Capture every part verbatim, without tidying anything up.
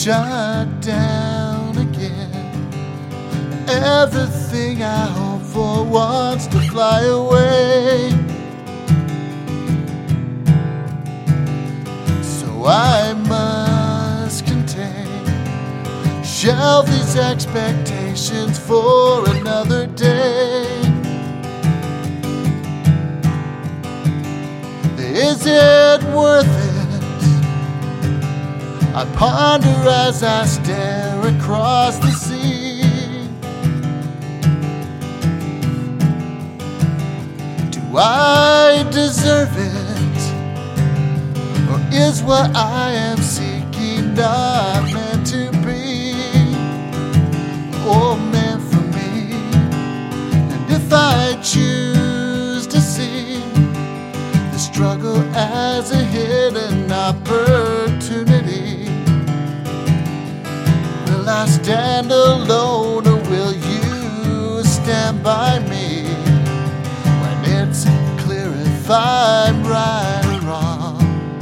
shut down again. Everything I hope for wants to fly away. So I must contain, shelve these expectations for another day. Is it worth it? I ponder as I stare across the sea. Do I deserve it? Or is what I am seeking not meant to be? Or meant for me? And if I choose to see the struggle as a hidden opportunity, will I stand alone, or will you stand by me when it's clear if I'm right or wrong?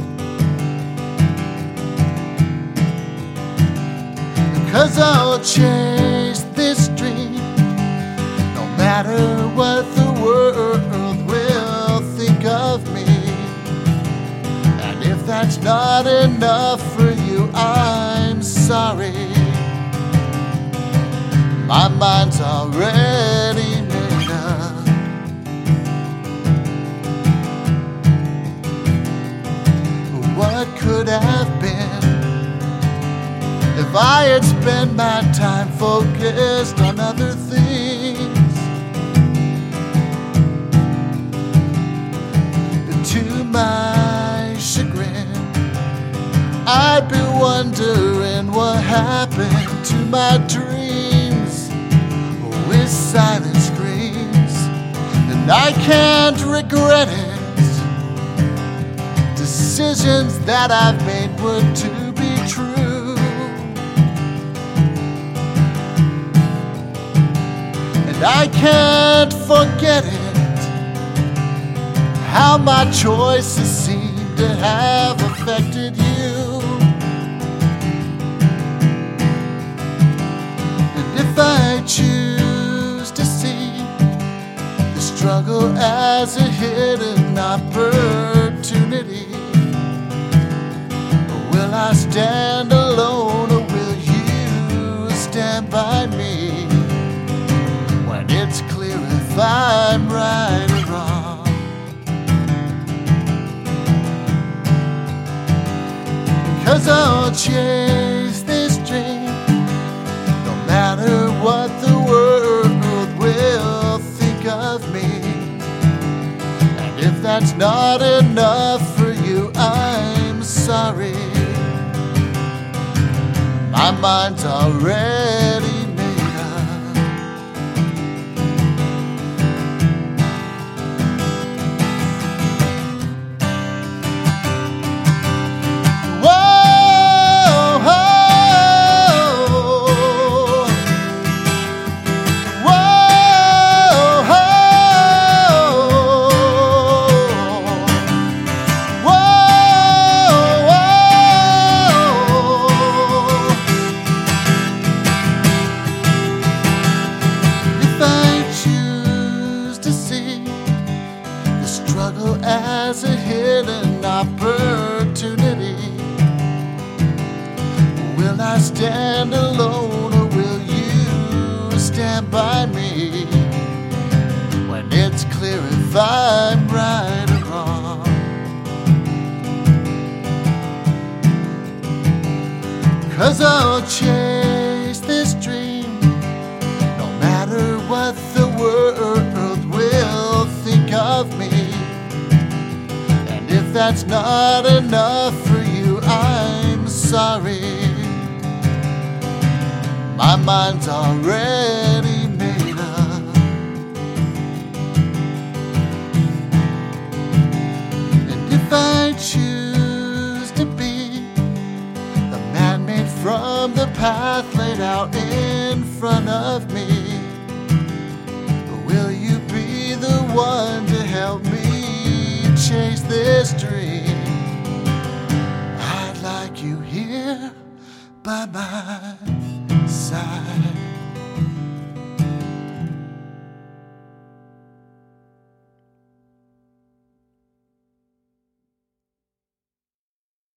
Because I'll chase this dream, no matter what the world will think of me. And if that's not enough for you, I'm sorry. My mind's already made up. What could have been if I had spent my time focused on other things? To my chagrin, I've been wondering what happened to my dreams with silent screams, and I can't regret it. Decisions that I've made were to be true, and I can't forget it. How my choices seem to have affected you. And if I choose to see the struggle as a hidden opportunity, will I stand alone, or will you stand by me when it's clear if I'm right or wrong? Cause I'll chase this dream, no matter what the world will think of me. And if that's not enough for you, I'm sorry. My mind's already made up. Whoa! As a hidden opportunity, will I stand alone, or will you stand by me when it's clear if I'm right or wrong? Cause I'll chase this dream, no matter what the world will think of me. If that's not enough for you, I'm sorry. My mind's already made up. And if I choose to be the man made from the path laid out in front of me, will you be the one to help me chase this dream? I'd like you here by my side.